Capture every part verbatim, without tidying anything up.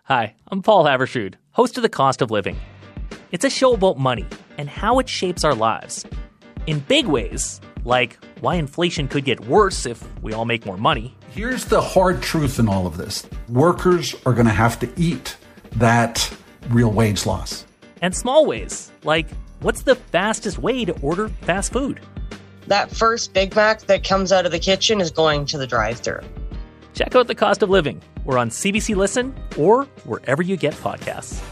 Hi, I'm Paul Havershood, host of The Cost of Living. It's a show about money and how it shapes our lives. In big ways, like why inflation could get worse if we all make more money. Here's the hard truth in all of this. Workers are going to have to eat that real wage loss. And small ways, like what's the fastest way to order fast food? That first Big Mac that comes out of the kitchen is going to the drive-thru. Check out The Cost of Living. We're on C B C Listen or wherever you get podcasts.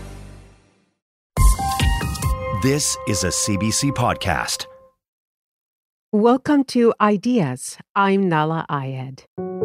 This is a C B C podcast. Welcome to Ideas. I'm Nala Ayed.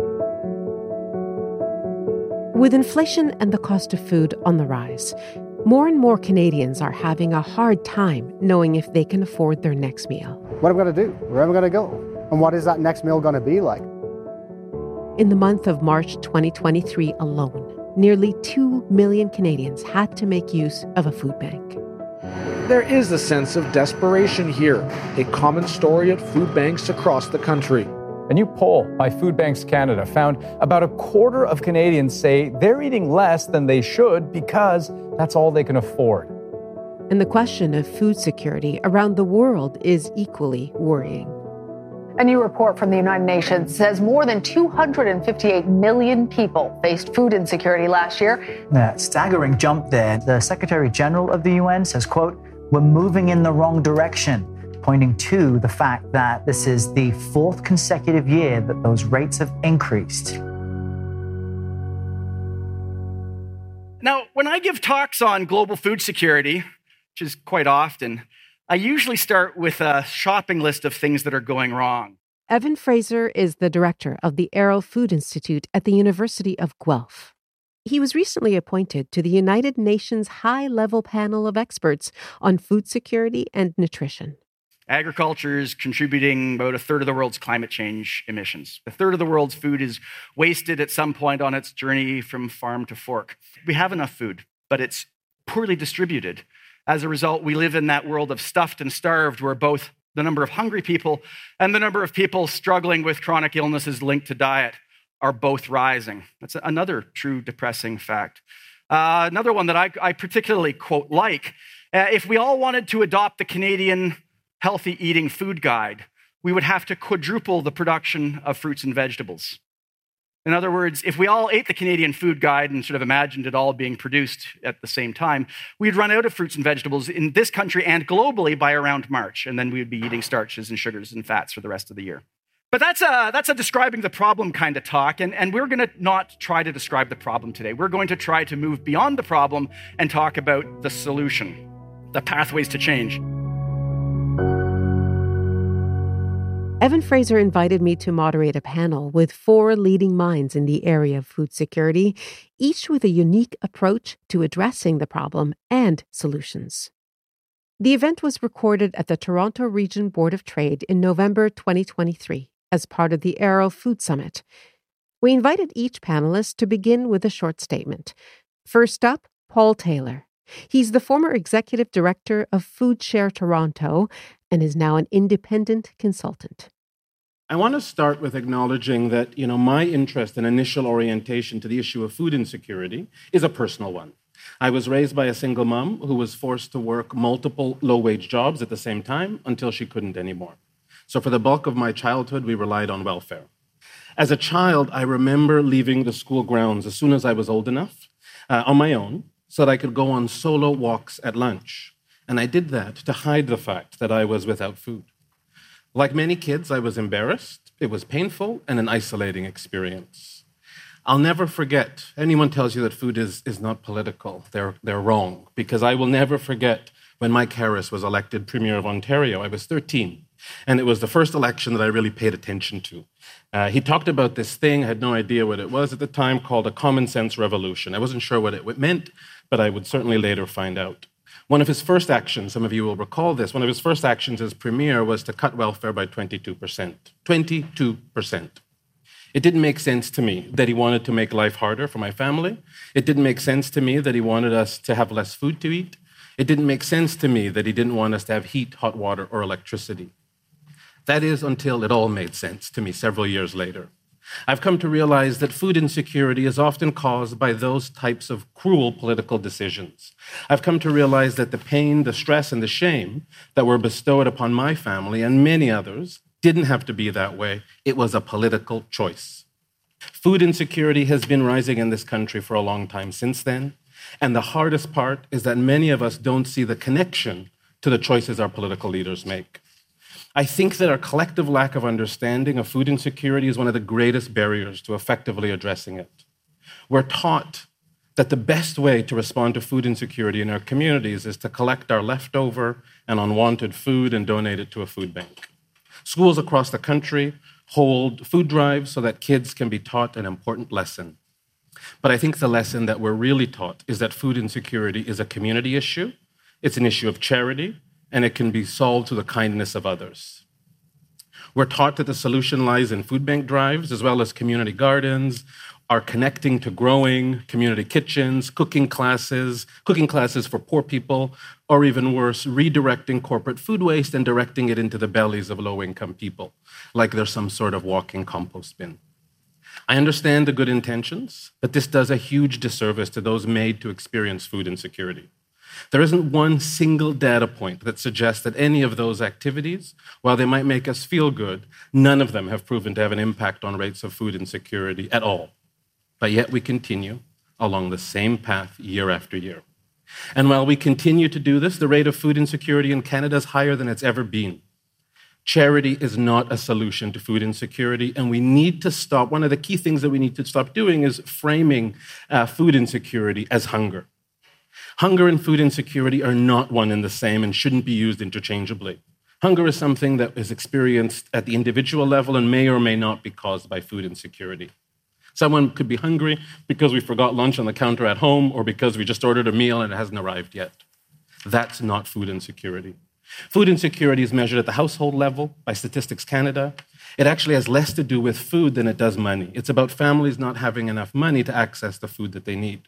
With inflation and the cost of food on the rise, more and more Canadians are having a hard time knowing if they can afford their next meal. What am I going to do? Where am I going to go? And what is that next meal going to be like? In the month of March twenty twenty-three alone, nearly two million Canadians had to make use of a food bank. There is a sense of desperation here, a common story at food banks across the country. A new poll by Food Banks Canada found about a quarter of Canadians say they're eating less than they should because that's all they can afford. And the question of food security around the world is equally worrying. A new report from the United Nations says more than two hundred fifty-eight million people faced food insecurity last year. That staggering jump there. The Secretary General of the U N says, quote, "We're moving in the wrong direction," pointing to the fact that this is the fourth consecutive year that those rates have increased. Now, when I give talks on global food security, which is quite often, I usually start with a shopping list of things that are going wrong. Evan Fraser is the director of the Arrow Food Institute at the University of Guelph. He was recently appointed to the United Nations high-level panel of experts on food security and nutrition. Agriculture is contributing about a third of the world's climate change emissions. A third of the world's food is wasted at some point on its journey from farm to fork. We have enough food, but it's poorly distributed. As a result, we live in that world of stuffed and starved, where both the number of hungry people and the number of people struggling with chronic illnesses linked to diet are both rising. That's another true depressing fact. Uh, another one that I, I particularly quote like, uh, if we all wanted to adopt the Canadian Healthy Eating Food Guide, we would have to quadruple the production of fruits and vegetables. In other words, if we all ate the Canadian Food Guide and sort of imagined it all being produced at the same time, we'd run out of fruits and vegetables in this country and globally by around March, and then we would be eating starches and sugars and fats for the rest of the year. But that's a, that's a describing the problem kind of talk, and, and we're going to not try to describe the problem today. We're going to try to move beyond the problem and talk about the solution, the pathways to change. Evan Fraser invited me to moderate a panel with four leading minds in the area of food security, each with a unique approach to addressing the problem and solutions. The event was recorded at the Toronto Region Board of Trade in November twenty twenty-three as part of the Arrow Food Summit. We invited each panelist to begin with a short statement. First up, Paul Taylor. He's the former executive director of Food Share Toronto and is now an independent consultant. I want to start with acknowledging that, you know, my interest and initial orientation to the issue of food insecurity is a personal one. I was raised by a single mom who was forced to work multiple low-wage jobs at the same time until she couldn't anymore. So for the bulk of my childhood, we relied on welfare. As a child, I remember leaving the school grounds as soon as I was old enough, uh, on my own, so that I could go on solo walks at lunch. And I did that to hide the fact that I was without food. Like many kids, I was embarrassed. It was painful and an isolating experience. I'll never forget, anyone tells you that food is, is not political, they're, they're wrong, because I will never forget when Mike Harris was elected Premier of Ontario. I was thirteen, and it was the first election that I really paid attention to. Uh, he talked about this thing, I had no idea what it was at the time, called a common sense revolution. I wasn't sure what it meant, but I would certainly later find out. One of his first actions, some of you will recall this, one of his first actions as premier was to cut welfare by twenty-two percent. twenty-two percent. It didn't make sense to me that he wanted to make life harder for my family. It didn't make sense to me that he wanted us to have less food to eat. It didn't make sense to me that he didn't want us to have heat, hot water, or electricity. That is until it all made sense to me several years later. I've come to realize that food insecurity is often caused by those types of cruel political decisions. I've come to realize that the pain, the stress, and the shame that were bestowed upon my family and many others didn't have to be that way. It was a political choice. Food insecurity has been rising in this country for a long time since then, and the hardest part is that many of us don't see the connection to the choices our political leaders make. I think that our collective lack of understanding of food insecurity is one of the greatest barriers to effectively addressing it. We're taught that the best way to respond to food insecurity in our communities is to collect our leftover and unwanted food and donate it to a food bank. Schools across the country hold food drives so that kids can be taught an important lesson. But I think the lesson that we're really taught is that food insecurity is a community issue, it's an issue of charity, and it can be solved through the kindness of others. We're taught that the solution lies in food bank drives, as well as community gardens, are connecting to growing, community kitchens, cooking classes, cooking classes for poor people, or even worse, redirecting corporate food waste and directing it into the bellies of low-income people, like they're some sort of walking compost bin. I understand the good intentions, but this does a huge disservice to those made to experience food insecurity. There isn't one single data point that suggests that any of those activities, while they might make us feel good, none of them have proven to have an impact on rates of food insecurity at all. But yet we continue along the same path year after year. And while we continue to do this, the rate of food insecurity in Canada is higher than it's ever been. Charity is not a solution to food insecurity, and we need to stop. One of the key things that we need to stop doing is framing uh, food insecurity as hunger. Hunger and food insecurity are not one and the same and shouldn't be used interchangeably. Hunger is something that is experienced at the individual level and may or may not be caused by food insecurity. Someone could be hungry because we forgot lunch on the counter at home or because we just ordered a meal and it hasn't arrived yet. That's not food insecurity. Food insecurity is measured at the household level by Statistics Canada. It actually has less to do with food than it does money. It's about families not having enough money to access the food that they need.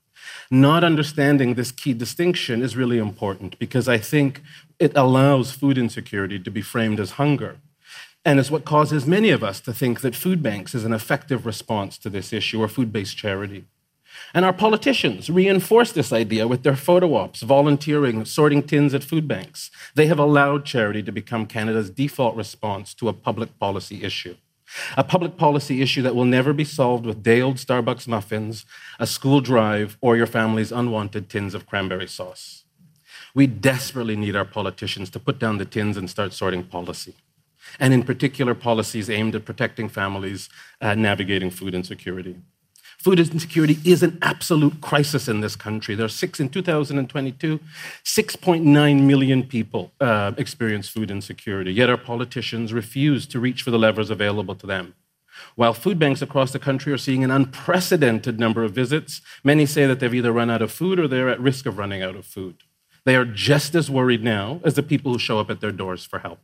Not understanding this key distinction is really important because I think it allows food insecurity to be framed as hunger. And it's what causes many of us to think that food banks is an effective response to this issue or food-based charity. And our politicians reinforce this idea with their photo ops, volunteering, sorting tins at food banks. They have allowed charity to become Canada's default response to a public policy issue. A public policy issue that will never be solved with day-old Starbucks muffins, a school drive, or your family's unwanted tins of cranberry sauce. We desperately need our politicians to put down the tins and start sorting policy, and in particular policies aimed at protecting families uh, navigating food insecurity. Food insecurity is an absolute crisis in this country. There are six in two thousand twenty-two, six point nine million people uh, experience food insecurity, yet our politicians refuse to reach for the levers available to them. While food banks across the country are seeing an unprecedented number of visits, many say that they've either run out of food or they're at risk of running out of food. They are just as worried now as the people who show up at their doors for help.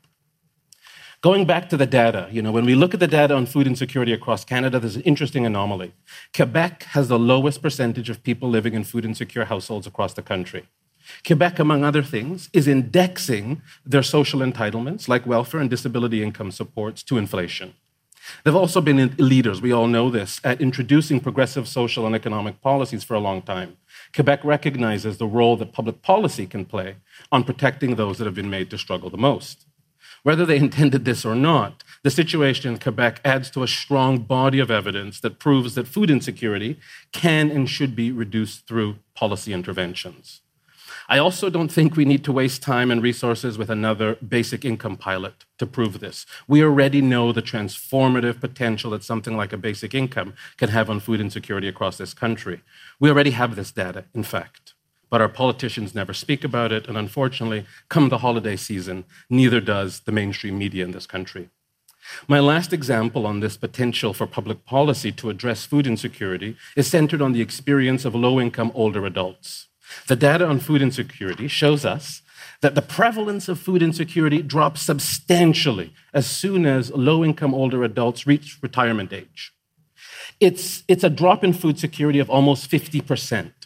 Going back to the data, you know, when we look at the data on food insecurity across Canada, there's an interesting anomaly. Quebec has the lowest percentage of people living in food insecure households across the country. Quebec, among other things, is indexing their social entitlements, like welfare and disability income supports, to inflation. They've also been leaders, we all know this, at introducing progressive social and economic policies for a long time. Quebec recognizes the role that public policy can play on protecting those that have been made to struggle the most. Whether they intended this or not, the situation in Quebec adds to a strong body of evidence that proves that food insecurity can and should be reduced through policy interventions. I also don't think we need to waste time and resources with another basic income pilot to prove this. We already know the transformative potential that something like a basic income can have on food insecurity across this country. We already have this data, in fact. But our politicians never speak about it, and unfortunately, come the holiday season, neither does the mainstream media in this country. My last example on this potential for public policy to address food insecurity is centered on the experience of low-income older adults. The data on food insecurity shows us that the prevalence of food insecurity drops substantially as soon as low-income older adults reach retirement age. It's, it's a drop in food security of almost fifty percent.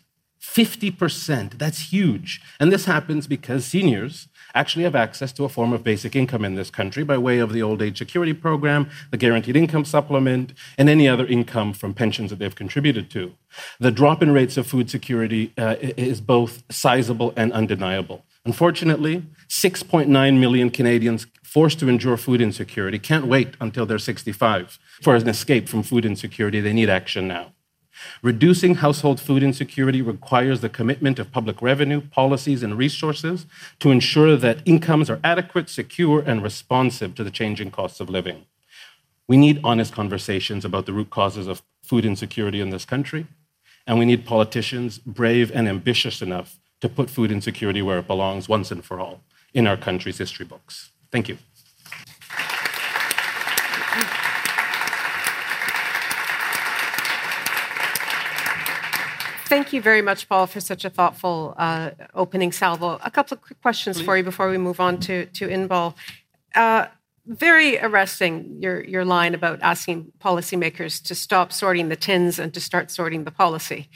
fifty percent. That's huge. And this happens because seniors actually have access to a form of basic income in this country by way of the Old Age Security Program, the Guaranteed Income Supplement, and any other income from pensions that they've contributed to. The drop in rates of food security uh, is both sizable and undeniable. Unfortunately, six point nine million Canadians forced to endure food insecurity can't wait until they're sixty-five. For an escape from food insecurity, they need action now. Reducing household food insecurity requires the commitment of public revenue, policies, and resources to ensure that incomes are adequate, secure, and responsive to the changing costs of living. We need honest conversations about the root causes of food insecurity in this country, and we need politicians brave and ambitious enough to put food insecurity where it belongs once and for all in our country's history books. Thank you. Thank you very much, Paul, for such a thoughtful uh, opening salvo. A couple of quick questions Please. for you before we move on to, to Inbal. Uh, very arresting, your, your line about asking policymakers to stop sorting the tins and to start sorting the policy.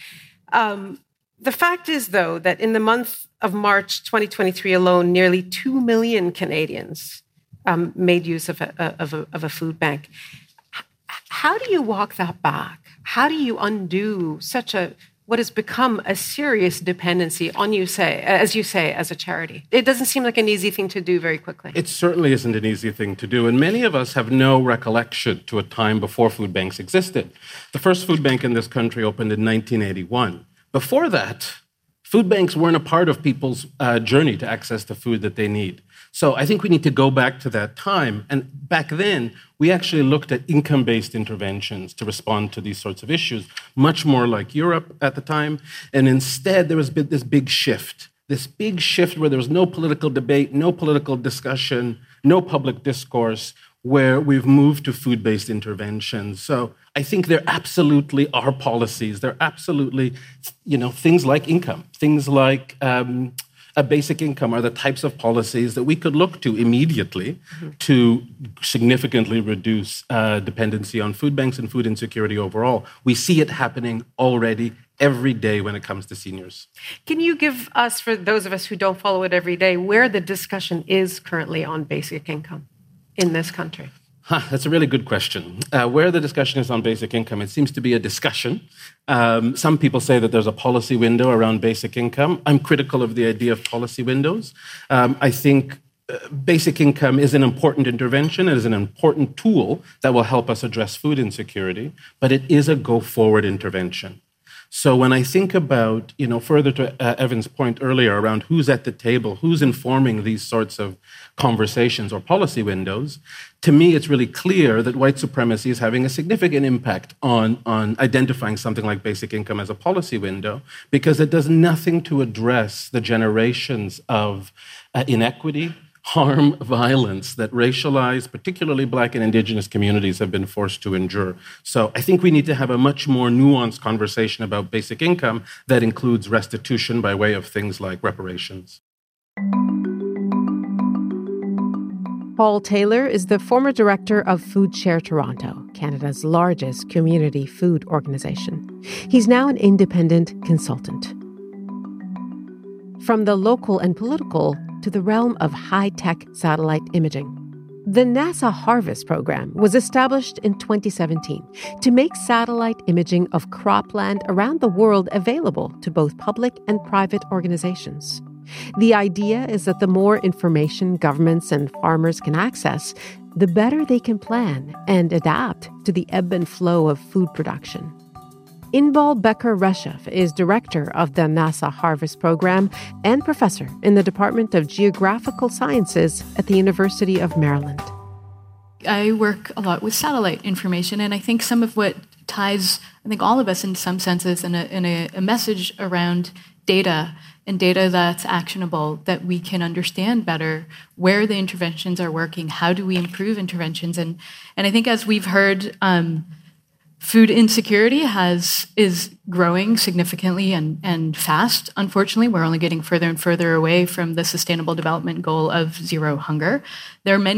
Um, the fact is, though, that in the month of March twenty twenty-three alone, nearly two million Canadians um, made use of a, of, a, of a food bank. H- how do you walk that back? How do you undo such a what has become a serious dependency on you say, as you say, as a charity? It doesn't seem like an easy thing to do very quickly. It certainly isn't an easy thing to do, and many of us have no recollection to a time before food banks existed. The first food bank in this country opened in nineteen eighty-one. Before that, food banks weren't a part of people's uh, journey to access the food that they need. So I think we need to go back to that time. And back then, we actually looked at income-based interventions to respond to these sorts of issues, much more like Europe at the time. And instead, there was this big shift, this big shift where there was no political debate, no political discussion, no public discourse, where we've moved to food-based interventions. So I think there absolutely are policies. There are absolutely, you know, things like income, things like um, a basic income are the types of policies that we could look to immediately mm-hmm. to significantly reduce uh, dependency on food banks and food insecurity overall. We see it happening already every day when it comes to seniors. Can you give us, for those of us who don't follow it every day, where the discussion is currently on basic income in this country? Huh, that's a really good question. Uh, where the discussion is on basic income, it seems to be a discussion. Um, some people say that there's a policy window around basic income. I'm critical of the idea of policy windows. Um, I think uh, basic income is an important intervention. It is an important tool that will help us address food insecurity, but it is a go-forward intervention. So when I think about, you know, further to uh, Evan's point earlier around who's at the table, who's informing these sorts of conversations or policy windows, to me it's really clear that white supremacy is having a significant impact on, on identifying something like basic income as a policy window, because it does nothing to address the generations of uh, inequity, harm, violence that racialized, particularly Black and Indigenous communities have been forced to endure. So I think we need to have a much more nuanced conversation about basic income that includes restitution by way of things like reparations. Paul Taylor is the former director of Food Share Toronto, Canada's largest community food organization. He's now an independent consultant. From the local and political to the realm of high-tech satellite imaging. The NASA Harvest program was established in twenty seventeen to make satellite imaging of cropland around the world available to both public and private organizations. The idea is that the more information governments and farmers can access, the better they can plan and adapt to the ebb and flow of food production. Inbal Becker-Reshef is director of the NASA Harvest program and professor in the Department of Geographical Sciences at the University of Maryland. I work a lot with satellite information, and I think some of what ties, I think, all of us in some senses in a, in a, a message around data and data that's actionable, that we can understand better where the interventions are working, how do we improve interventions. And, and I think as we've heard, um, food insecurity has is growing significantly and, and fast. Unfortunately, we're only getting further and further away from the Sustainable Development Goal of zero hunger. There are many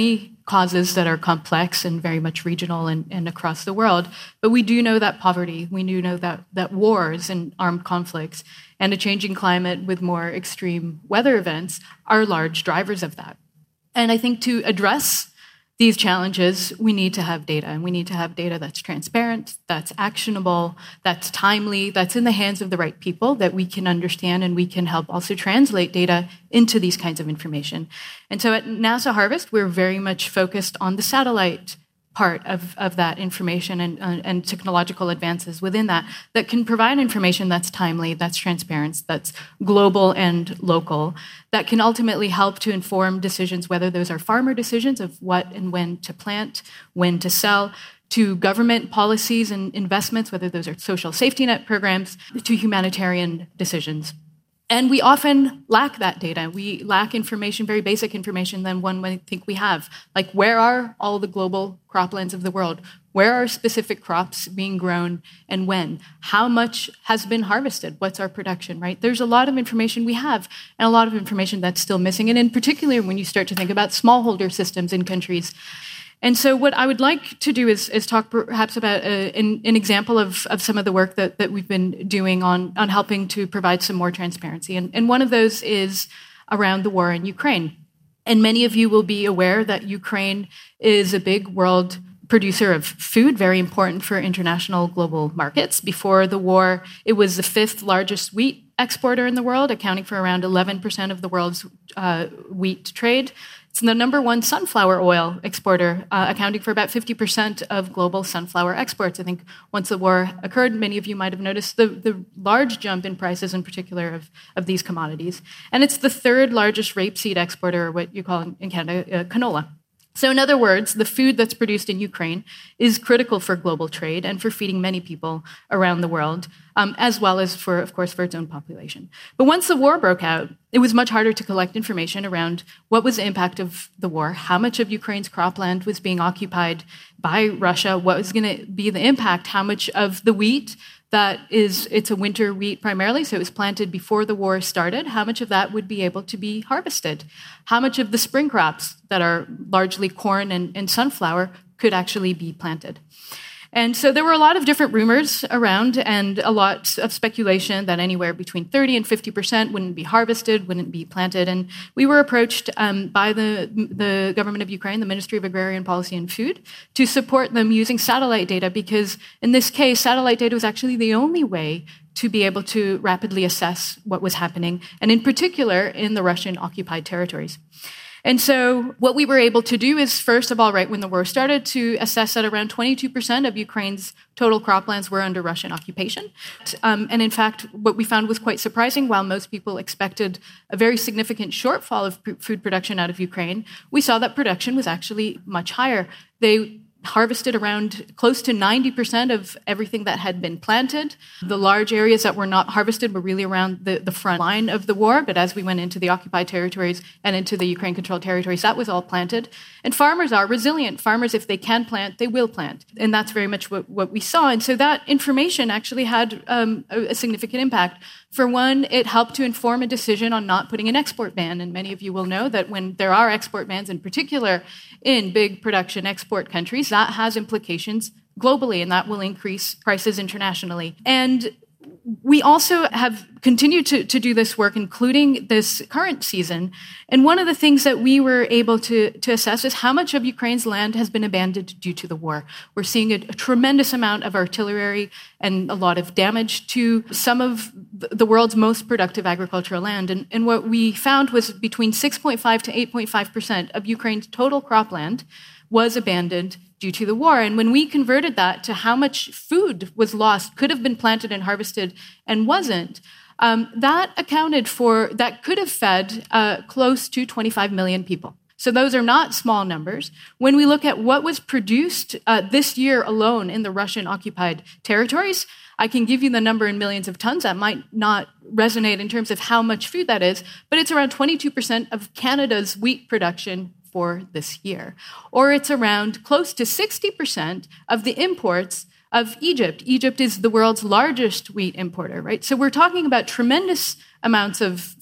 causes that are complex and very much regional and, and across the world. But we do know that poverty, we do know that, that wars and armed conflicts and a changing climate with more extreme weather events are large drivers of that. And I think to address these challenges, we need to have data, and we need to have data that's transparent, that's actionable, that's timely, that's in the hands of the right people, that we can understand, and we can help also translate data into these kinds of information. And so at NASA Harvest, we're very much focused on the satellite part of, of that information and, uh, and technological advances within that that can provide information that's timely, that's transparent, that's global and local, that can ultimately help to inform decisions, whether those are farmer decisions of what and when to plant, when to sell, to government policies and investments, whether those are social safety net programs, to humanitarian decisions. And we often lack that data. We lack information, very basic information than one might think we have. Like, where are all the global croplands of the world? Where are specific crops being grown and when? How much has been harvested? What's our production, right? There's a lot of information we have and a lot of information that's still missing. And in particular, when you start to think about smallholder systems in countries. And so what I would like to do is, is talk perhaps about a, an, an example of, of some of the work that, that we've been doing on, on helping to provide some more transparency. And, and one of those is around the war in Ukraine. And many of you will be aware that Ukraine is a big world producer of food, very important for international global markets. Before the war, it was the fifth largest wheat exporter in the world, accounting for around eleven percent of the world's uh, wheat trade. It's the number one sunflower oil exporter, uh, accounting for about fifty percent of global sunflower exports. I think once the war occurred, many of you might have noticed the, the large jump in prices in particular of, of these commodities. And it's the third largest rapeseed exporter, or what you call in, in Canada, uh, canola. So in other words, the food that's produced in Ukraine is critical for global trade and for feeding many people around the world, um, as well as for, of course, for its own population. But once the war broke out, it was much harder to collect information around what was the impact of the war, how much of Ukraine's cropland was being occupied by Russia, what was going to be the impact, how much of the wheat that is, it's a winter wheat primarily, so it was planted before the war started, how much of that would be able to be harvested? How much of the spring crops that are largely corn and, and sunflower could actually be planted? And so there were a lot of different rumors around and a lot of speculation that anywhere between thirty and fifty percent wouldn't be harvested, wouldn't be planted. And we were approached um, by the, the government of Ukraine, the Ministry of Agrarian Policy and Food, to support them using satellite data, because in this case, satellite data was actually the only way to be able to rapidly assess what was happening, and in particular in the Russian-occupied territories. And so what we were able to do is, first of all, right when the war started, to assess that around twenty-two percent of Ukraine's total croplands were under Russian occupation. Um, and in fact, what we found was quite surprising. While most people expected a very significant shortfall of p- food production out of Ukraine, we saw that production was actually much higher. They harvested around close to ninety percent of everything that had been planted. The large areas that were not harvested were really around the, the front line of the war, but as we went into the occupied territories and into the Ukraine-controlled territories, that was all planted. And farmers are resilient. Farmers, if they can plant, they will plant. And that's very much what, what we saw. And so that information actually had um, a, a significant impact. For one, it helped to inform a decision on not putting an export ban. And many of you will know that when there are export bans, in particular in big production export countries, that has implications globally, and that will increase prices internationally. And we also have continued to, to do this work, including this current season. And one of the things that we were able to, to assess is how much of Ukraine's land has been abandoned due to the war. We're seeing a, a tremendous amount of artillery and a lot of damage to some of the world's most productive agricultural land. And, and what we found was between six point five to eight point five percent of Ukraine's total cropland was abandoned due to the war. And when we converted that to how much food was lost, could have been planted and harvested and wasn't, um, that accounted for, that could have fed uh, close to twenty-five million people. So those are not small numbers. When we look at what was produced uh, this year alone in the Russian-occupied territories, I can give you the number in millions of tons. That might not resonate in terms of how much food that is, but it's around twenty-two percent of Canada's wheat production for this year. Or it's around close to sixty percent of the imports of Egypt. Egypt is the world's largest wheat importer, right? So we're talking about tremendous amounts of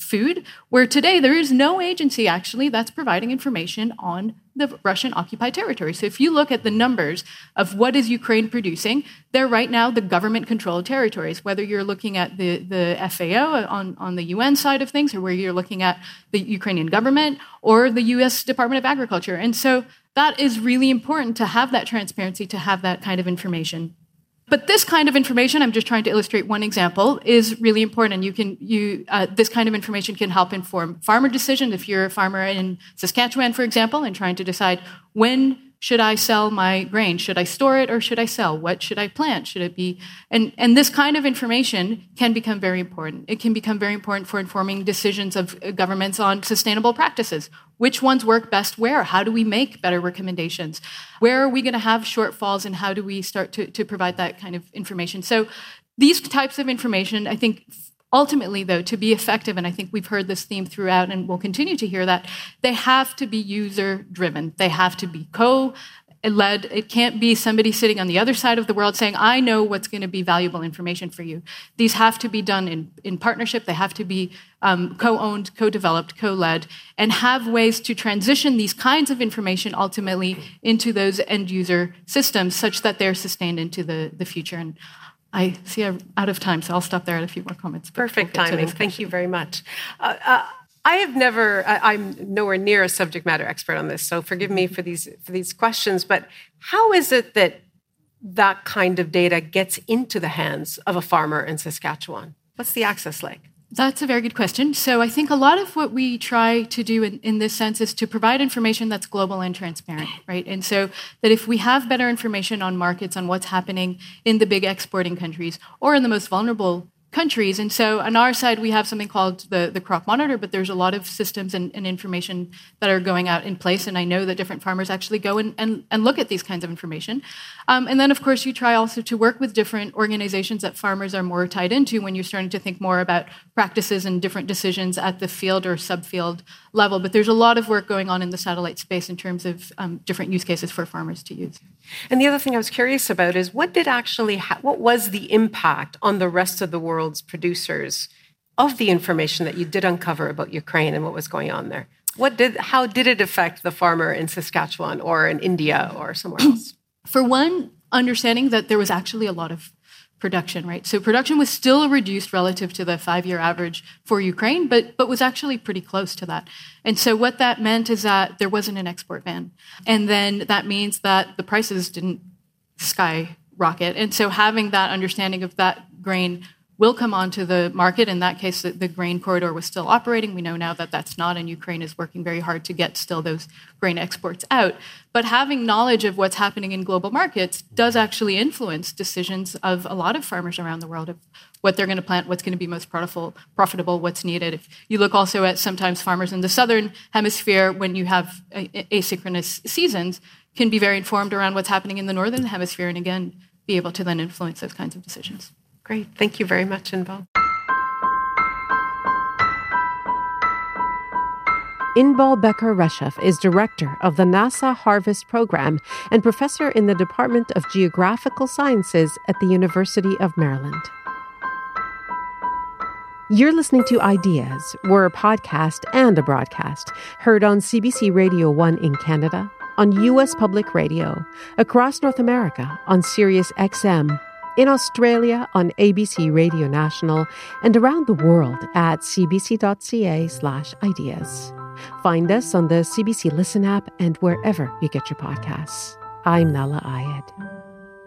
food, where today there is no agency actually that's providing information on the Russian-occupied territory. So if you look at the numbers of what is Ukraine producing, they're right now the government-controlled territories, whether you're looking at the, the F A O on, on the U N side of things, or where you're looking at the Ukrainian government or the U S Department of Agriculture. And so that is really important to have that transparency, to have that kind of information. But this kind of information, I'm just trying to illustrate one example, is really important. And you can, you, uh, this kind of information can help inform farmer decisions. If you're a farmer in Saskatchewan, for example, and trying to decide when should I sell my grain? Should I store it or should I sell? What should I plant? Should it be? And, and this kind of information can become very important. It can become very important for informing decisions of governments on sustainable practices. Which ones work best where? How do we make better recommendations? Where are we going to have shortfalls, and how do we start to, to provide that kind of information? So these types of information, I think, ultimately, though, to be effective, and I think we've heard this theme throughout and we'll continue to hear that, they have to be user-driven. They have to be co-led. It can't be somebody sitting on the other side of the world saying, I know what's going to be valuable information for you. These have to be done in, in partnership. They have to be um, co-owned, co-developed, co-led, and have ways to transition these kinds of information ultimately into those end-user systems such that they're sustained into the, the future. And I see I'm out of time, so I'll stop there at a few more comments. Perfect we'll timing. Thank you very much. Uh, uh, I have never, I, I'm nowhere near a subject matter expert on this, so forgive me for these for these questions, but how is it that that kind of data gets into the hands of a farmer in Saskatchewan? What's the access like? That's a very good question. So I think a lot of what we try to do in, in this sense is to provide information that's global and transparent, right? And so that if we have better information on markets, on what's happening in the big exporting countries or in the most vulnerable countries. And so on our side, we have something called the, the Crop Monitor, but there's a lot of systems and, and information that are going out in place. And I know that different farmers actually go and, and, and look at these kinds of information. Um, and then, of course, you try also to work with different organizations that farmers are more tied into when you're starting to think more about practices and different decisions at the field or subfield level. But there's a lot of work going on in the satellite space in terms of um, different use cases for farmers to use. And the other thing I was curious about is what did actually, ha- what was the impact on the rest of the world's producers of the information that you did uncover about Ukraine and what was going on there? What did, how did it affect the farmer in Saskatchewan or in India or somewhere else? For one, understanding that there was actually a lot of production, right? So production was still reduced relative to the five-year average for Ukraine, but but was actually pretty close to that. And so what that meant is that there wasn't an export ban. And then that means that the prices didn't skyrocket. And so having that understanding of that grain will come onto the market. In that case, the, the grain corridor was still operating. We know now that that's not, and Ukraine is working very hard to get still those grain exports out. But having knowledge of what's happening in global markets does actually influence decisions of a lot of farmers around the world of what they're going to plant, what's going to be most profitable, profitable, what's needed. If you look also at sometimes farmers in the southern hemisphere, when you have asynchronous seasons, can be very informed around what's happening in the northern hemisphere, and again, be able to then influence those kinds of decisions. Great. Thank you very much, Inbal. Inbal Becker-Reshef is director of the NASA Harvest Program and professor in the Department of Geographical Sciences at the University of Maryland. You're listening to Ideas. We're a podcast and a broadcast, heard on C B C Radio one in Canada, on U S Public Radio, across North America on Sirius X M, in Australia on A B C Radio National, and around the world at cbc.ca slash ideas. Find us on the C B C Listen app and wherever you get your podcasts. I'm Nahlah Ayed.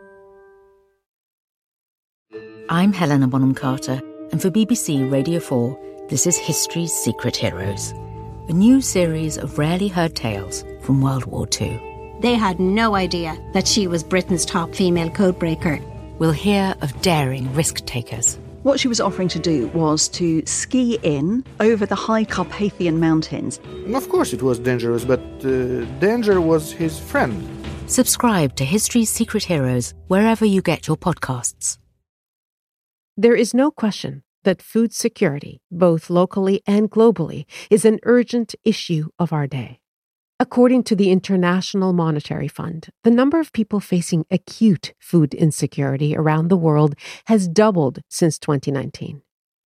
I'm Helena Bonham Carter, and for B B C Radio four, this is History's Secret Heroes, a new series of rarely heard tales from World War Two. They had no idea that she was Britain's top female codebreaker. We'll hear of daring risk-takers. What she was offering to do was to ski in over the high Carpathian Mountains. Of course it was dangerous, but uh, danger was his friend. Subscribe to History's Secret Heroes wherever you get your podcasts. There is no question that food security, both locally and globally, is an urgent issue of our day. According to the International Monetary Fund, the number of people facing acute food insecurity around the world has doubled since twenty nineteen.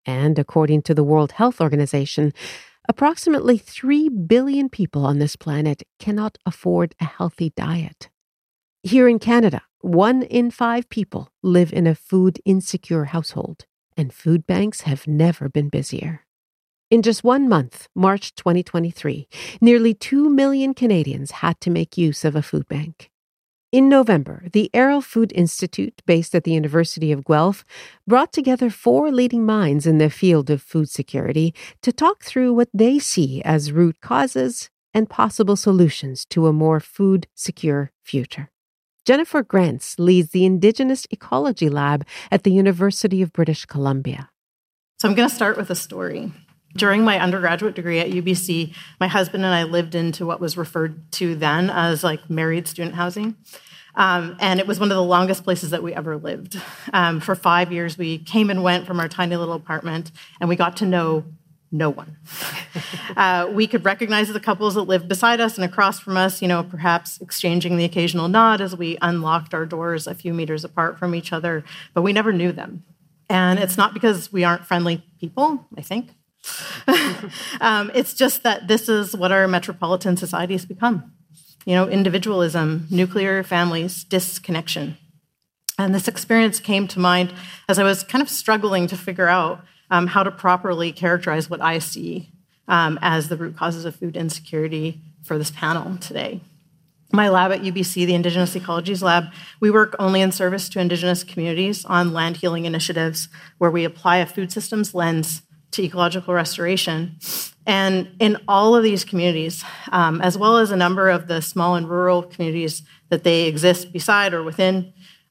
And according to the World Health Organization, approximately three billion people on this planet cannot afford a healthy diet. Here in Canada, one in five people live in a food-insecure household, and food banks have never been busier. In just one month, March twenty twenty-three, nearly two million Canadians had to make use of a food bank. In November, the Arrell Food Institute, based at the University of Guelph, brought together four leading minds in the field of food security to talk through what they see as root causes and possible solutions to a more food-secure future. Jennifer Grants leads the Indigenous Ecology Lab at the University of British Columbia. So I'm going to start with a story. During my undergraduate degree at U B C, my husband and I lived into what was referred to then as like married student housing. Um, and it was one of the longest places that we ever lived. Um, for five years, we came and went from our tiny little apartment, and we got to know no one. uh, we could recognize the couples that lived beside us and across from us, you know, perhaps exchanging the occasional nod as we unlocked our doors a few meters apart from each other, but we never knew them. And it's not because we aren't friendly people, I think. um, it's just that this is what our metropolitan society has become. You know, individualism, nuclear families, disconnection. And this experience came to mind as I was kind of struggling to figure out um, how to properly characterize what I see um, as the root causes of food insecurity for this panel today. My lab at U B C, the Indigenous Ecologies Lab, we work only in service to Indigenous communities on land healing initiatives where we apply a food systems lens to ecological restoration. And in all of these communities, um, as well as a number of the small and rural communities that they exist beside or within,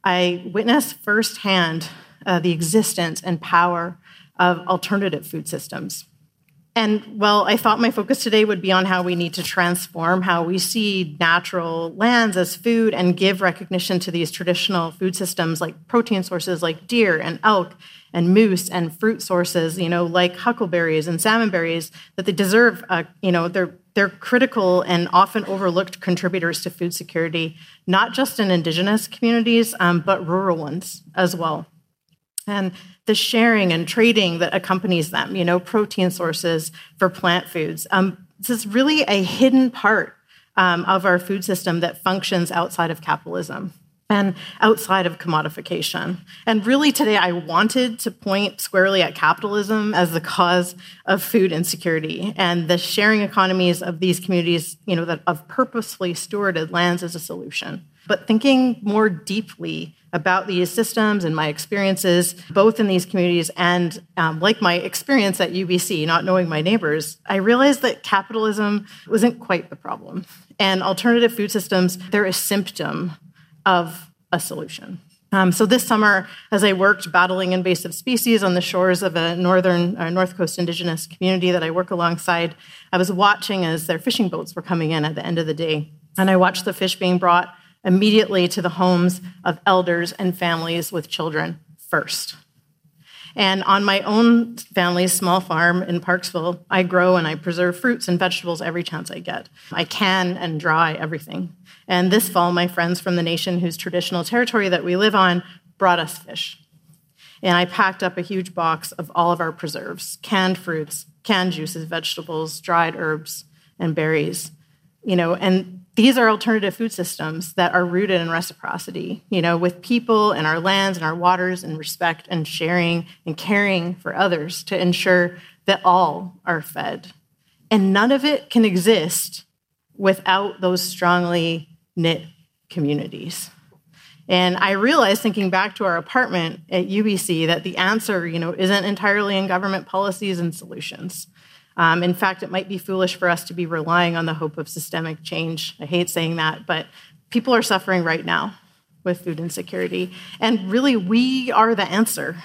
I witnessed firsthand uh, the existence and power of alternative food systems. And well, I thought my focus today would be on how we need to transform how we see natural lands as food and give recognition to these traditional food systems like protein sources like deer and elk and moose and fruit sources, you know, like huckleberries and salmonberries, that they deserve, uh, you know, they're they're critical and often overlooked contributors to food security, not just in Indigenous communities, um, but rural ones as well. And the sharing and trading that accompanies them, you know, protein sources for plant foods. Um, this is really a hidden part um, of our food system that functions outside of capitalism and outside of commodification. And really today I wanted to point squarely at capitalism as the cause of food insecurity and the sharing economies of these communities, you know, that of purposefully stewarded lands as a solution. But thinking more deeply about these systems and my experiences, both in these communities and um, like my experience at U B C, not knowing my neighbors, I realized that capitalism wasn't quite the problem. And alternative food systems, they're a symptom of a solution. Um, so this summer, as I worked battling invasive species on the shores of a northern, uh, North Coast Indigenous community that I work alongside, I was watching as their fishing boats were coming in at the end of the day. And I watched the fish being brought immediately to the homes of elders and families with children first. And on my own family's small farm in Parksville, I grow and I preserve fruits and vegetables every chance I get. I can and dry everything. And this fall, my friends from the nation whose traditional territory that we live on brought us fish. And I packed up a huge box of all of our preserves, canned fruits, canned juices, vegetables, dried herbs, and berries. You know, and these are alternative food systems that are rooted in reciprocity, you know, with people and our lands and our waters and respect and sharing and caring for others to ensure that all are fed. And none of it can exist without those strongly knit communities. And I realized, thinking back to our apartment at U B C, that the answer, you know, isn't entirely in government policies and solutions. Um, in fact, it might be foolish for us to be relying on the hope of systemic change. I hate saying that, but people are suffering right now with food insecurity. And really, we are the answer.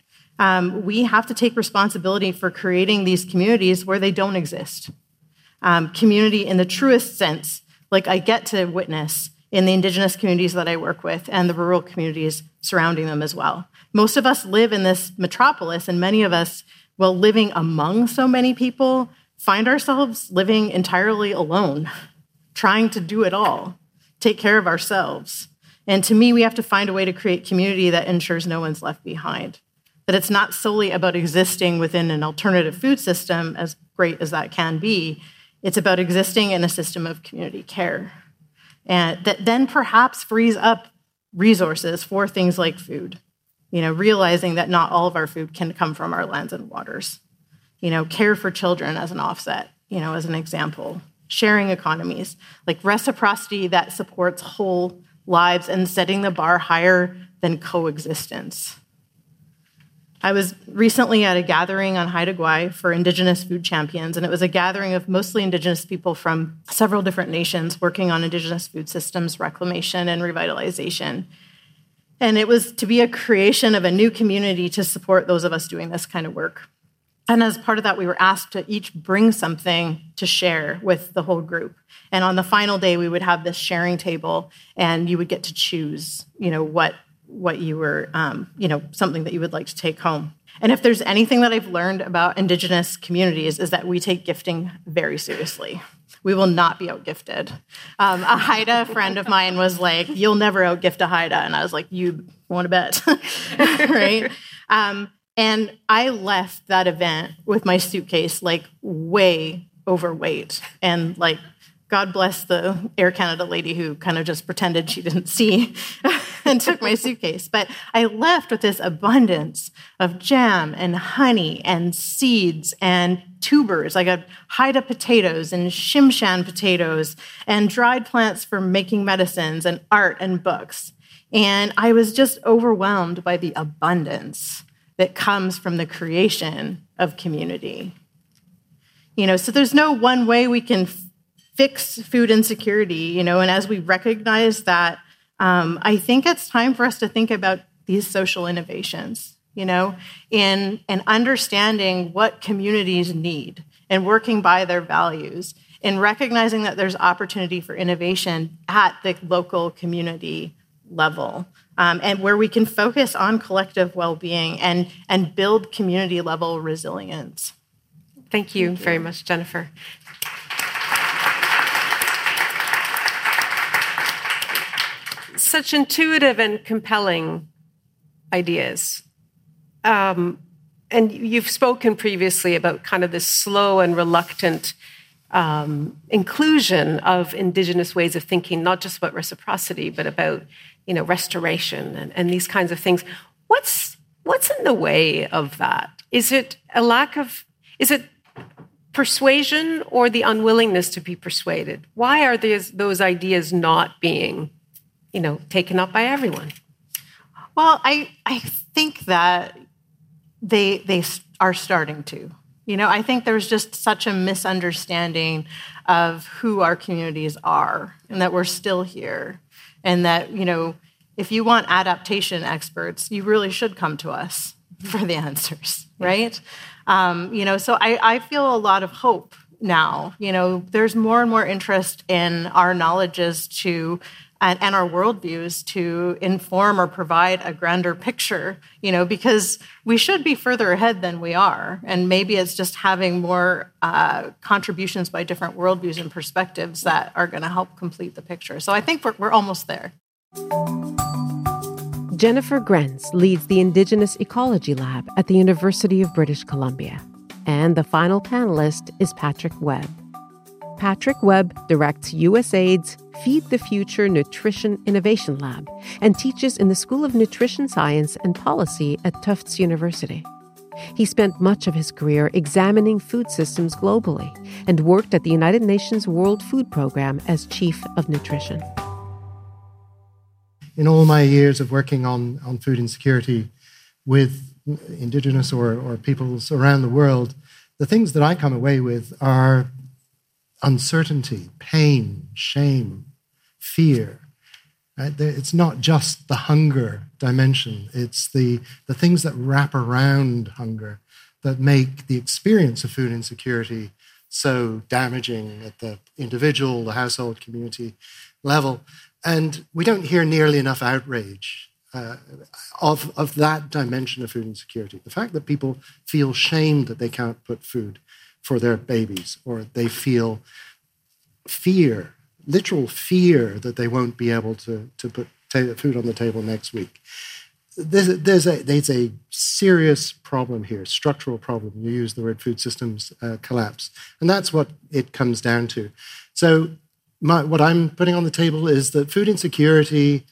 Um, we have to take responsibility for creating these communities where they don't exist. Um, community in the truest sense, like I get to witness in the Indigenous communities that I work with and the rural communities surrounding them as well. Most of us live in this metropolis, and many of us, well, living among so many people, find ourselves living entirely alone, trying to do it all, take care of ourselves. And to me, we have to find a way to create community that ensures no one's left behind. that it's not solely about existing within an alternative food system, as great as that can be. It's about existing in a system of community care. And that then perhaps frees up resources for things like food. You know, realizing that not all of our food can come from our lands and waters. You know, care for children as an offset, you know, as an example. Sharing economies, like reciprocity that supports whole lives and setting the bar higher than coexistence. I was recently at a gathering on Haida Gwaii for Indigenous food champions, and it was a gathering of mostly Indigenous people from several different nations working on Indigenous food systems reclamation and revitalization. And it was to be a creation of a new community to support those of us doing this kind of work. And as part of that, we were asked to each bring something to share with the whole group. And on the final day, we would have this sharing table, and you would get to choose, you know, what what you were, um, you know, something that you would like to take home. And if there's anything that I've learned about Indigenous communities is that we take gifting very seriously. We will not be outgifted. Um, a Haida friend of mine was like, "You'll never outgift a Haida," and I was like, "You want to bet?" Right? Um, and I left that event with my suitcase like way overweight, and like, God bless the Air Canada lady who kind of just pretended she didn't see and took my suitcase. But I left with this abundance of jam and honey and seeds and tubers. I got Haida potatoes and Shimshan potatoes and dried plants for making medicines and art and books. And I was just overwhelmed by the abundance that comes from the creation of community. You know, so there's no one way we can fix food insecurity, you know, and as we recognize that, um, I think it's time for us to think about these social innovations, you know, in, in understanding what communities need and working by their values and recognizing that there's opportunity for innovation at the local community level, um, and where we can focus on collective well-being and, and build community-level resilience. Thank you, Thank you very much, Jennifer. Such intuitive and compelling ideas. Um, and you've spoken previously about kind of this slow and reluctant um, inclusion of Indigenous ways of thinking, not just about reciprocity, but about, you know, restoration and, and these kinds of things. What's what's in the way of that? Is it a lack of, is it persuasion or the unwillingness to be persuaded? Why are these, those ideas not being, you know, taken up by everyone? Well, I I think that they they are starting to. You know, I think there's just such a misunderstanding of who our communities are and that we're still here. And that, you know, if you want adaptation experts, you really should come to us for the answers, right? Um, you know, so I, I feel a lot of hope now. You know, there's more and more interest in our knowledges to and, and our worldviews to inform or provide a grander picture, you know, because we should be further ahead than we are. And maybe it's just having more uh, contributions by different worldviews and perspectives that are going to help complete the picture. So I think we're, we're almost there. Jennifer Grenz leads the Indigenous Ecology Lab at the University of British Columbia. And the final panelist is Patrick Webb. Patrick Webb directs USAID's Feed the Future Nutrition Innovation Lab and teaches in the School of Nutrition Science and Policy at Tufts University. He spent much of his career examining food systems globally and worked at the United Nations World Food Programme as Chief of Nutrition. In all my years of working on, on food insecurity with Indigenous or, or peoples around the world, the things that I come away with are uncertainty, pain, shame, fear. Right? It's not just the hunger dimension. It's the, the things that wrap around hunger that make the experience of food insecurity so damaging at the individual, the household, community level. And we don't hear nearly enough outrage uh, of, of that dimension of food insecurity. The fact that people feel shamed that they can't put food for their babies, or they feel fear, literal fear that they won't be able to, to put ta- food on the table next week. there's, there's, a, there's a serious problem here, structural problem. You use the word food systems uh, collapse. And that's what it comes down to. So my, what I'm putting on the table is that food insecurity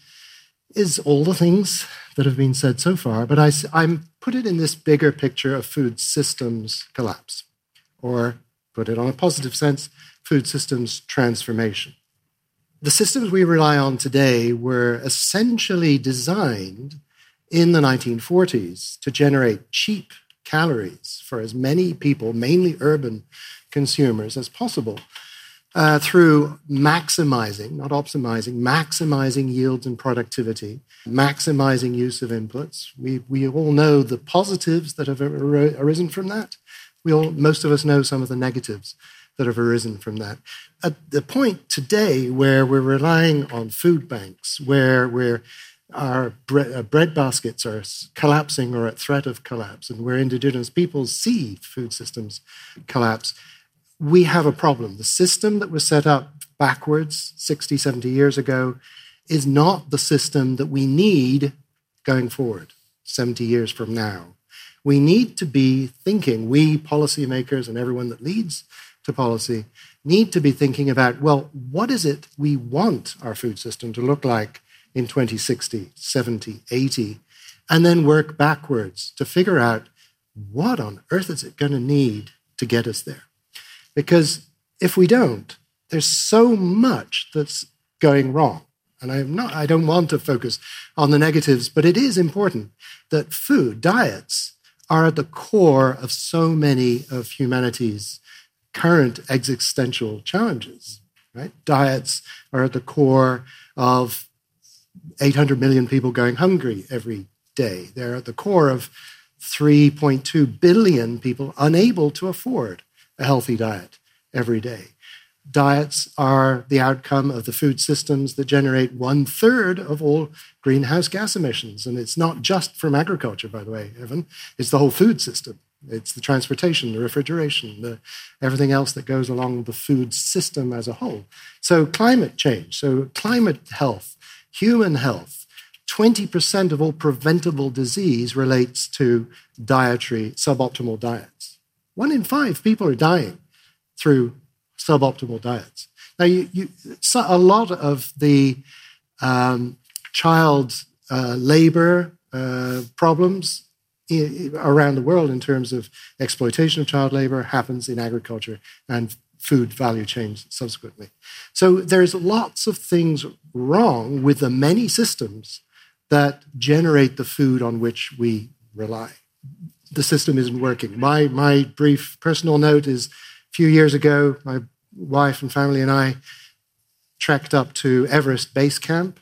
is all the things that have been said so far, but I, I'm put it in this bigger picture of food systems collapse, or put it on a positive sense, food systems transformation. The systems we rely on today were essentially designed in the nineteen forties to generate cheap calories for as many people, mainly urban consumers, as possible uh, through maximizing, not optimizing, maximizing yields and productivity, maximizing use of inputs. We, we all know the positives that have ar- arisen from that. We all, most of us know some of the negatives that have arisen from that. At the point today where we're relying on food banks, where we're our bre- uh, bread baskets are collapsing or at threat of collapse, and where indigenous peoples see food systems collapse, we have a problem. The system that was set up backwards sixty, seventy years ago is not the system that we need going forward seventy years from now. We need to be thinking, we policymakers and everyone that leads to policy need to be thinking about, well, what is it we want our food system to look like in twenty sixty, seventy, eighty, and then work backwards to figure out what on earth is it going to need to get us there. Because if we don't, there's so much that's going wrong. And I'm not, I don't want to focus on the negatives, but it is important that food, diets, are at the core of so many of humanity's current existential challenges, right? Diets are at the core of eight hundred million people going hungry every day. They're at the core of three point two billion people unable to afford a healthy diet every day. Diets are the outcome of the food systems that generate one third of all greenhouse gas emissions. And it's not just from agriculture, by the way, Evan. It's the whole food system. It's the transportation, the refrigeration, the, everything else that goes along the food system as a whole. So climate change, so climate health, human health, twenty percent of all preventable disease relates to dietary, suboptimal diets. One in five people are dying through suboptimal diets. Now, you, you, so a lot of the um, child uh, labor uh, problems I- around the world in terms of exploitation of child labor happens in agriculture and food value chains subsequently. So there's lots of things wrong with the many systems that generate the food on which we rely. The system isn't working. My, my brief personal note is a few years ago, my wife and family and I trekked up to Everest Base Camp,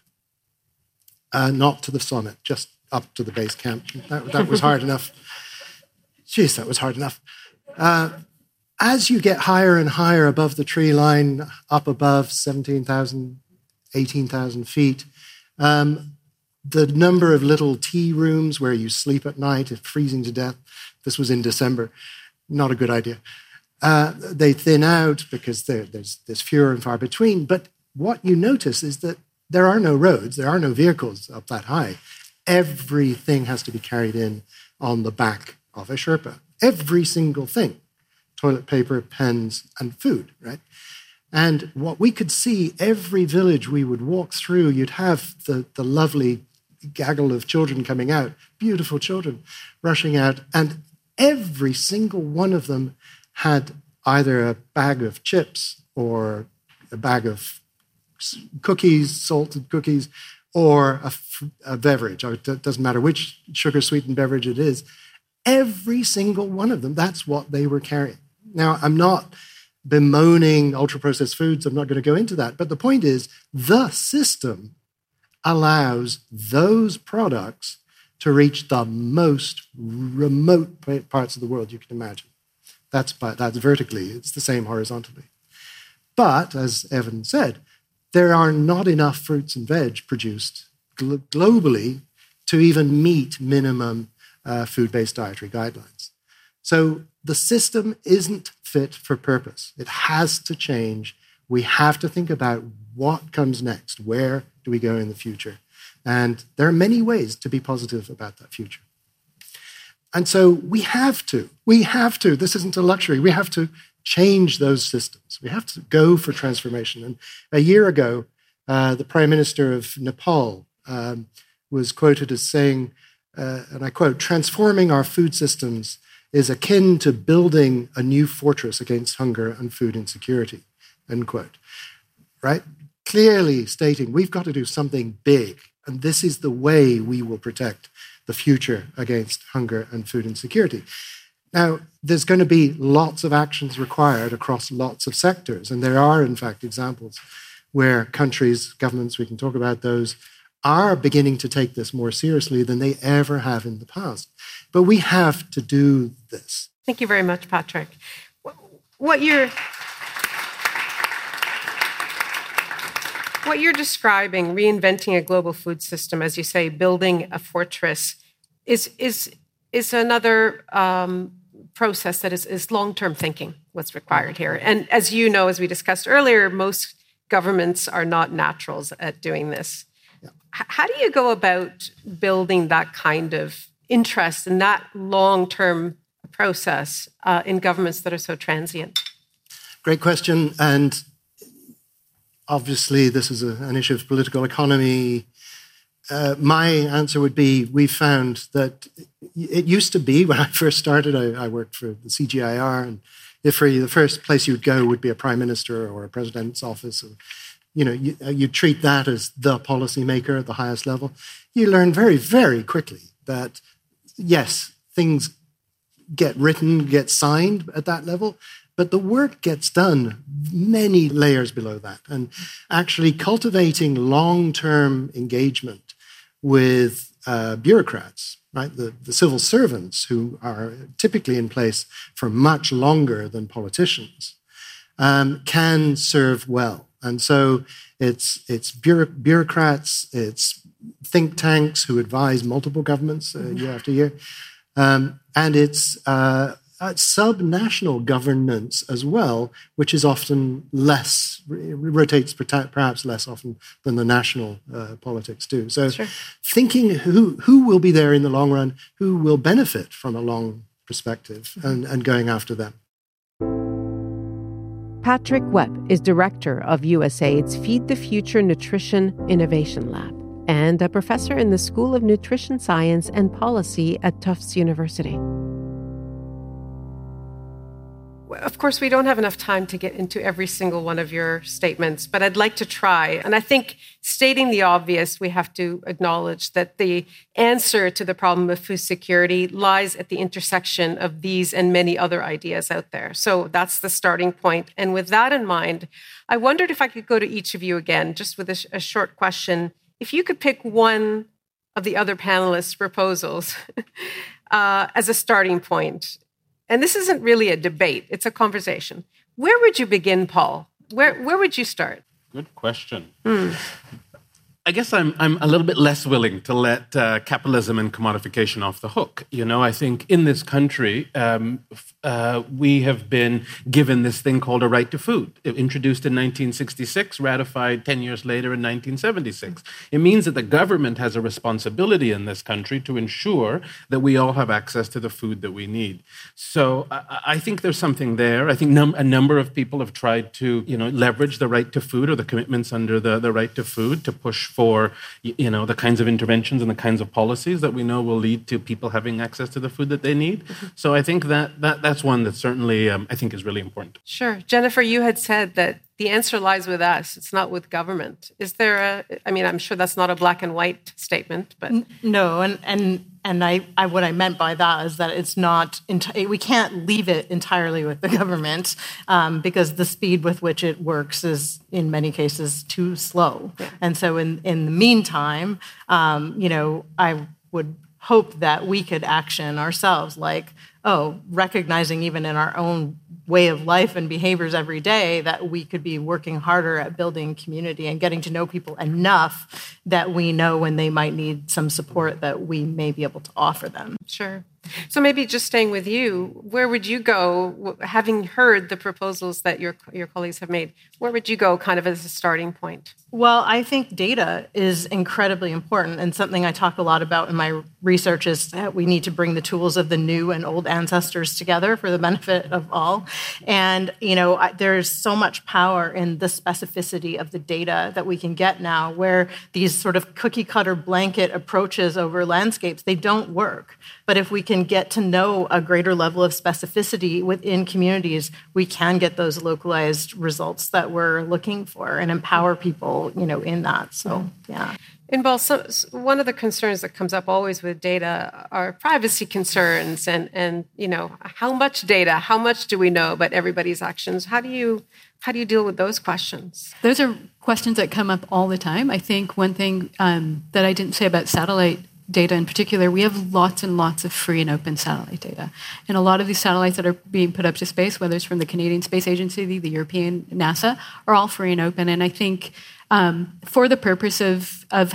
uh, not to the summit, just up to the base camp. That, that was hard enough. Jeez, that was hard enough. Uh, as you get higher and higher above the tree line, up above seventeen thousand, eighteen thousand feet, um, the number of little tea rooms where you sleep at night, freezing to death, this was in December, not a good idea. Uh, they thin out because there's, there's fewer and far between. But what you notice is that there are no roads, there are no vehicles up that high. Everything has to be carried in on the back of a Sherpa. Every single thing. Toilet paper, pens, and food, right? And what we could see, every village we would walk through, you'd have the, the lovely gaggle of children coming out, beautiful children rushing out, and every single one of them had either a bag of chips or a bag of cookies, salted cookies, or a, a beverage. It doesn't matter which sugar-sweetened beverage it is. Every single one of them, that's what they were carrying. Now, I'm not bemoaning ultra-processed foods. I'm not going to go into that. But the point is, the system allows those products to reach the most remote parts of the world you can imagine. That's, that's vertically. It's the same horizontally. But, as Evan said, there are not enough fruits and veg produced gl- globally to even meet minimum uh, food-based dietary guidelines. So the system isn't fit for purpose. It has to change. We have to think about what comes next. Where do we go in the future? And there are many ways to be positive about that future. And so we have to, we have to, this isn't a luxury, we have to change those systems. We have to go for transformation. And a year ago, uh, the Prime Minister of Nepal um, was quoted as saying, uh, and I quote, "Transforming our food systems is akin to building a new fortress against hunger and food insecurity," end quote. Right? Clearly stating we've got to do something big, and this is the way we will protect the future against hunger and food insecurity. Now, there's going to be lots of actions required across lots of sectors, and there are, in fact, examples where countries, governments, we can talk about those, are beginning to take this more seriously than they ever have in the past. But we have to do this. Thank you very much, Patrick. What you're... What you're describing, reinventing a global food system, as you say, building a fortress, is is is another um, process that is, is long-term thinking, what's required here. And as you know, as we discussed earlier, most governments are not naturals at doing this. Yeah. H- how do you go about building that kind of interest in that long-term process uh, in governments that are so transient? Great question. And obviously, this is a, an issue of political economy. Uh, my answer would be, we found that it used to be, when I first started, I, I worked for the C G I R, and if for you, the first place you would go would be a prime minister or a president's office. Or, you know, you, you treat that as the policymaker at the highest level. You learn very, very quickly that, yes, things get written, get signed at that level, but the work gets done many layers below that. And actually cultivating long-term engagement with uh, bureaucrats, right, the, the civil servants who are typically in place for much longer than politicians, um, can serve well. And so it's, it's bureau- bureaucrats, it's think tanks who advise multiple governments uh, year after year, um, and it's uh, Uh, sub-national governance as well, which is often less, rotates perhaps less often than the national uh, politics do. So sure. Thinking who, who will be there in the long run, who will benefit from a long perspective, and, and going after them. Patrick Webb is director of U S A I D's Feed the Future Nutrition Innovation Lab and a professor in the School of Nutrition Science and Policy at Tufts University. Of course, we don't have enough time to get into every single one of your statements, but I'd like to try. And I think stating the obvious, we have to acknowledge that the answer to the problem of food security lies at the intersection of these and many other ideas out there. So that's the starting point. And with that in mind, I wondered if I could go to each of you again, just with a, sh- a short question. If you could pick one of the other panelists' proposals uh, as a starting point, and this isn't really a debate, it's a conversation. Where would you begin, Paul? Where where would you start? Good question. Mm. I guess I'm I'm a little bit less willing to let uh, capitalism and commodification off the hook. You know, I think in this country, um, uh, we have been given this thing called a right to food. It introduced in nineteen sixty-six, ratified ten years later in nineteen seventy-six. It means that the government has a responsibility in this country to ensure that we all have access to the food that we need. So I, I think there's something there. I think num- a number of people have tried to, you know, leverage the right to food or the commitments under the, the right to food to push for, you know, the kinds of interventions and the kinds of policies that we know will lead to people having access to the food that they need. Mm-hmm. So I think that, that that's one that certainly um, I think is really important. Sure. Jennifer, you had said that the answer lies with us. It's not with government. Is there a, I mean, I'm sure that's not a black and white statement, but. No, and and and I, I what I meant by that is that it's not, enti- we can't leave it entirely with the government um, because the speed with which it works is in many cases too slow. Yeah. And so in, in the meantime, um, you know, I would hope that we could action ourselves, like, oh, recognizing even in our own way of life and behaviors every day that we could be working harder at building community and getting to know people enough that we know when they might need some support that we may be able to offer them. Sure. So maybe just staying with you, where would you go, having heard the proposals that your your colleagues have made, where would you go kind of as a starting point? Well, I think data is incredibly important, and something I talk a lot about in my research is that we need to bring the tools of the new and old ancestors together for the benefit of all. And, you know, I, there's so much power in the specificity of the data that we can get now, where these sort of cookie cutter blanket approaches over landscapes, they don't work. But if we can get to know a greater level of specificity within communities, we can get those localized results that we're looking for and empower people, you know, in that. So, yeah. Inbal, so, one of the concerns that comes up always with data are privacy concerns and, and, you know, how much data, how much do we know about everybody's actions? How do you how do you deal with those questions? Those are questions that come up all the time. I think one thing um, that I didn't say about satellite data in particular, we have lots and lots of free and open satellite data. And a lot of these satellites that are being put up to space, whether it's from the Canadian Space Agency, the, the European NASA, are all free and open. And I think um, for the purpose of, of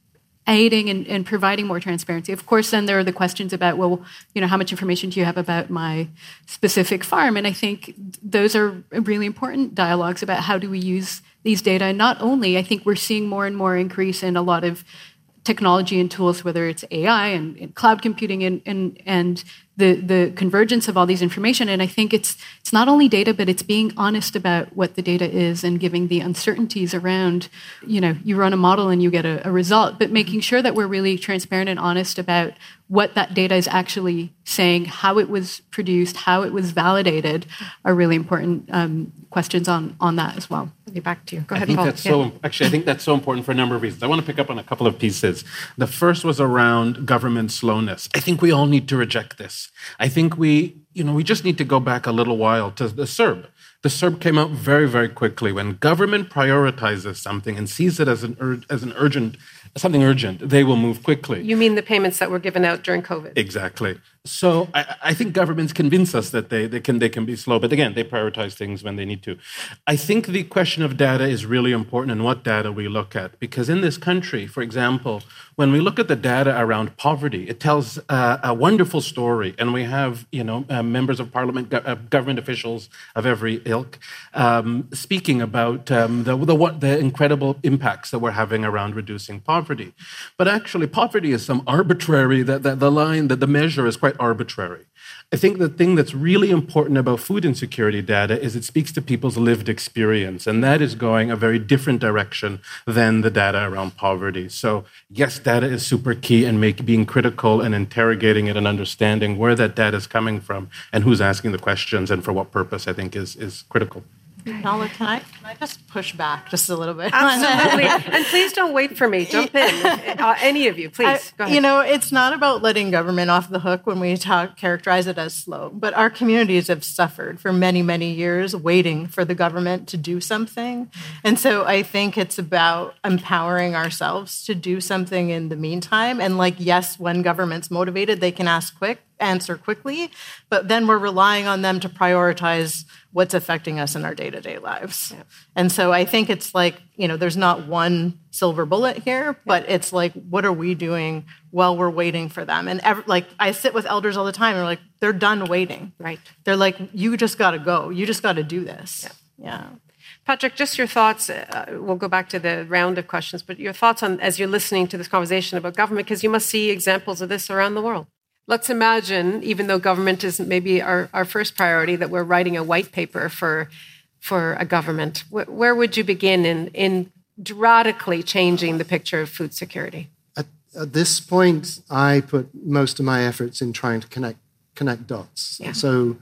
aiding and, and providing more transparency, of course, then there are the questions about, well, you know, how much information do you have about my specific farm? And I think those are really important dialogues about how do we use these data. And not only, I think we're seeing more and more increase in a lot of technology and tools, whether it's A I and, and cloud computing and, and, and the, the convergence of all these information. And I think it's it's not only data, but it's being honest about what the data is and giving the uncertainties around, you know, you run a model and you get a, a result, but making sure that we're really transparent and honest about what that data is actually saying, how it was produced, how it was validated are really important um, questions on, on that as well. I'll be back to you. Go I ahead, think Paul. that's Yeah. so, actually, I think that's so important for a number of reasons. I want to pick up on a couple of pieces. The first was around government slowness. I think we all need to reject this. I think we, you know, we just need to go back a little while to the C E R B. The C E R B came out very, very quickly. When government prioritizes something and sees it as an ur- as an urgent, something urgent, they will move quickly. You mean the payments that were given out during COVID? Exactly. So I, I think governments convince us that they, they can they can be slow, but again, they prioritize things when they need to. I think the question of data is really important and what data we look at, because in this country, for example, when we look at the data around poverty, it tells uh, a wonderful story, and we have you know uh, members of parliament, go- uh, government officials of every ilk um, speaking about um, the, the what the incredible impacts that we're having around reducing poverty. But actually, poverty is some arbitrary that the, the line that the measure is quite arbitrary. I think the thing that's really important about food insecurity data is it speaks to people's lived experience, and that is going a very different direction than the data around poverty. So yes, data is super key, and make, being critical and interrogating it and understanding where that data is coming from and who's asking the questions and for what purpose, I think is, is critical. Nala, can I, can I just push back just a little bit? Absolutely. And please don't wait for me. Jump in. Uh, any of you, please. I, Go ahead. You know, it's not about letting government off the hook when we talk, characterize it as slow, but our communities have suffered for many, many years waiting for the government to do something. And so I think it's about empowering ourselves to do something in the meantime. And like, yes, when government's motivated, they can ask quick, answer quickly, but then we're relying on them to prioritize what's affecting us in our day-to-day lives. Yeah. And so I think it's like, you know, there's not one silver bullet here, but it's like, what are we doing while we're waiting for them? And ever, like, I sit with elders all the time, and they're like, they're done waiting. Right. They're like, you just got to go. You just got to do this. Yeah. yeah. Patrick, just your thoughts. Uh, we'll go back to the round of questions, but your thoughts on, as you're listening to this conversation about government, because you must see examples of this around the world. Let's imagine, even though government isn't maybe our, our first priority, that we're writing a white paper for, for a government. Where, where would you begin in, in radically changing the picture of food security? At, at this point, I put most of my efforts in trying to connect connect dots. Yeah. So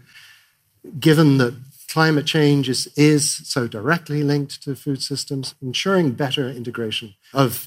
given that climate change is, is so directly linked to food systems, ensuring better integration of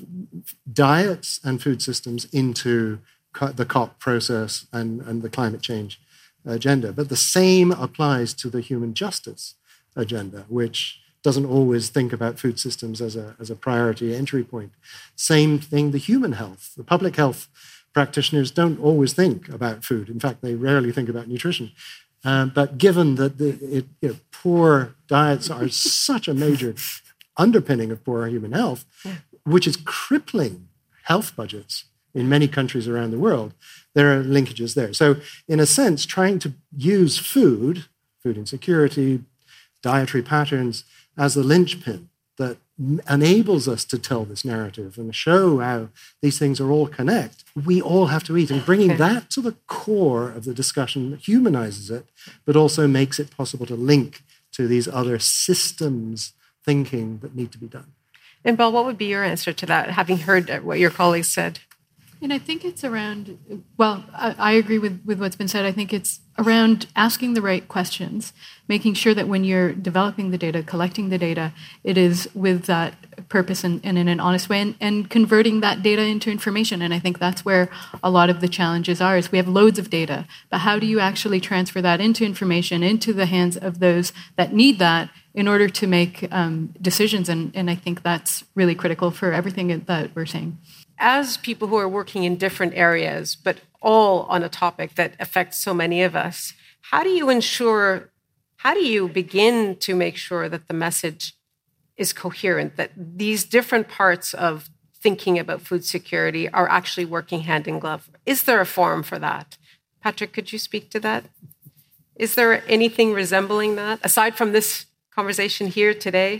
diets and food systems into the COP process and, and the climate change agenda. But the same applies to the human justice agenda, which doesn't always think about food systems as a, as a priority entry point. Same thing, the human health. The public health practitioners don't always think about food. In fact, they rarely think about nutrition. Um, but given that the, it, you know, poor diets are such a major underpinning of poor human health, which is crippling health budgets in many countries around the world, there are linkages there. So in a sense, trying to use food, food insecurity, dietary patterns, as the linchpin that enables us to tell this narrative and show how these things are all connect. We all have to eat. And bringing okay. that to the core of the discussion humanizes it, but also makes it possible to link to these other systems thinking that need to be done. And Belle, what would be your answer to that, having heard what your colleagues said? And I think it's around, well, I, I agree with, with what's been said. I think it's around asking the right questions, making sure that when you're developing the data, collecting the data, it is with that purpose and, and in an honest way, and, and converting that data into information. And I think that's where a lot of the challenges are, is we have loads of data, but how do you actually transfer that into information, into the hands of those that need that in order to make um, decisions? And, and I think that's really critical for everything that we're saying. As people who are working in different areas, but all on a topic that affects so many of us, how do you ensure, how do you begin to make sure that the message is coherent, that these different parts of thinking about food security are actually working hand in glove? Is there a forum for that? Patrick, could you speak to that? Is there anything resembling that, aside from this conversation here today?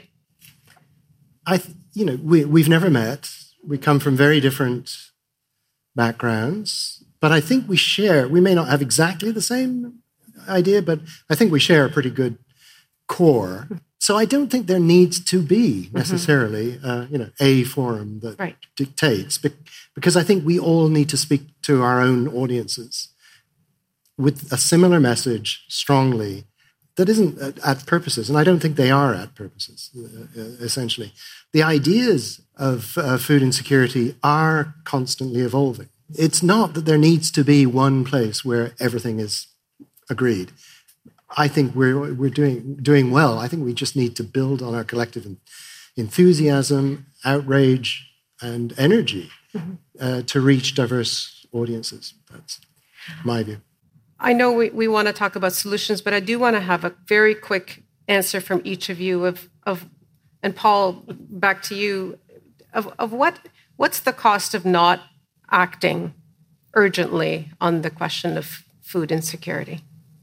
I, you know, we, we've never met. We come from very different backgrounds, but I think we share, we may not have exactly the same idea, but I think we share a pretty good core. So I don't think there needs to be necessarily, mm-hmm. uh, you know, a forum that right. dictates, because I think we all need to speak to our own audiences with a similar message strongly that isn't at purposes, and I don't think they are at purposes, uh, essentially. The ideas of uh, food insecurity are constantly evolving. It's not that there needs to be one place where everything is agreed. I think we're we're doing doing well. I think we just need to build on our collective enthusiasm, outrage, and energy mm-hmm. uh, to reach diverse audiences. That's my view. I know we, we want to talk about solutions, but I do want to have a very quick answer from each of you of, of and Paul, back to you, of, of what what's the cost of not acting urgently on the question of food insecurity?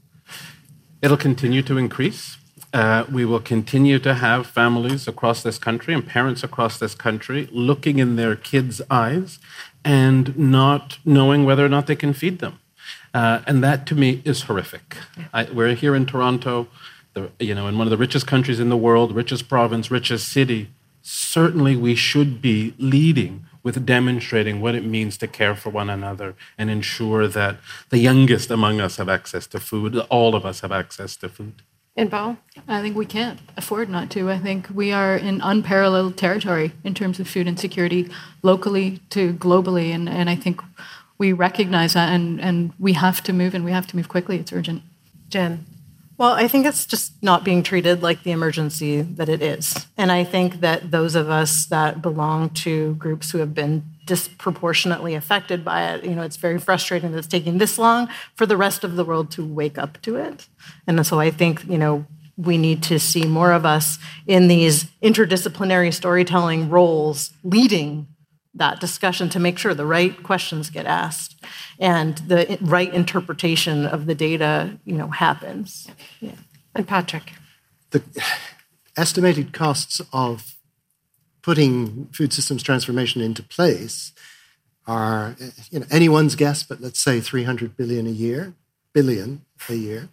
It'll continue to increase. Uh, we will continue to have families across this country and parents across this country looking in their kids' eyes and not knowing whether or not they can feed them. Uh, and that, to me, is horrific. I, we're here in Toronto, the, you know, in one of the richest countries in the world, richest province, richest city. Certainly, we should be leading with demonstrating what it means to care for one another and ensure that the youngest among us have access to food, all of us have access to food. And Paul? I think we can't afford not to. I think we are in unparalleled territory in terms of food insecurity, locally to globally, and, and I think we recognize that, and, and we have to move, and we have to move quickly. It's urgent. Jen? Well, I think it's just not being treated like the emergency that it is. And I think that those of us that belong to groups who have been disproportionately affected by it, you know, it's very frustrating that it's taking this long for the rest of the world to wake up to it. And so I think, you know, we need to see more of us in these interdisciplinary storytelling roles leading that discussion to make sure the right questions get asked and the right interpretation of the data, you know, happens. Yeah. And Patrick? The estimated costs of putting food systems transformation into place are, you know, anyone's guess, but let's say three hundred billion a year, billion a year.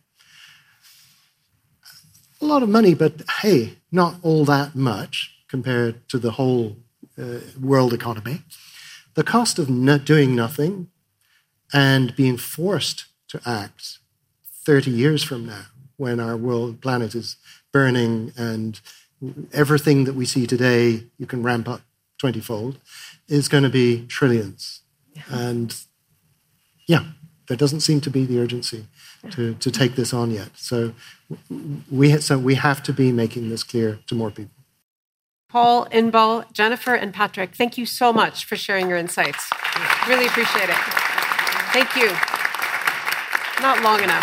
A lot of money, but hey, not all that much compared to the whole Uh, world economy. The cost of not doing nothing and being forced to act thirty years from now, when our world planet is burning and everything that we see today you can ramp up twenty-fold, is going to be trillions. Yeah. And yeah, there doesn't seem to be the urgency to, to take this on yet. So we, so we have to be making this clear to more people. Paul, Inbal, Jennifer, and Patrick, thank you so much for sharing your insights. Really appreciate it. Thank you. Not long enough.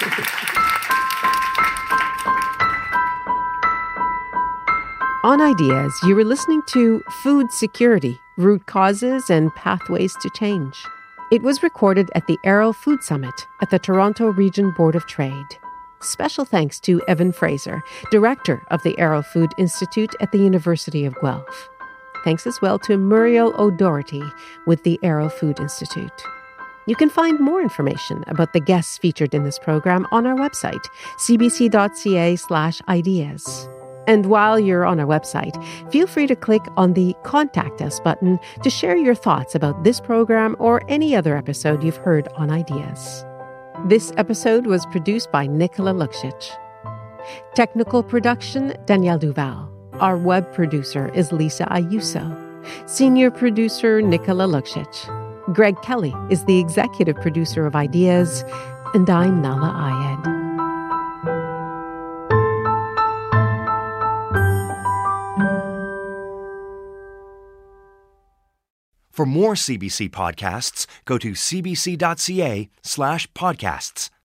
On Ideas, you were listening to Food Security, Root Causes and Pathways to Change. It was recorded at the Aero Food Summit at the Toronto Region Board of Trade. Special thanks to Evan Fraser, director of the Aero Food Institute at the University of Guelph. Thanks as well to Muriel O'Doherty with the Aero Food Institute. You can find more information about the guests featured in this program on our website, cbc.ca slash ideas. And while you're on our website, feel free to click on the Contact Us button to share your thoughts about this program or any other episode you've heard on Ideas. This episode was produced by Nicola Luksic. Technical production, Danielle Duval. Our web producer is Lisa Ayuso. Senior producer, Nicola Luksic. Greg Kelly is the executive producer of Ideas, and I'm Nala Ayed. For more C B C podcasts, go to cbc.ca slash podcasts.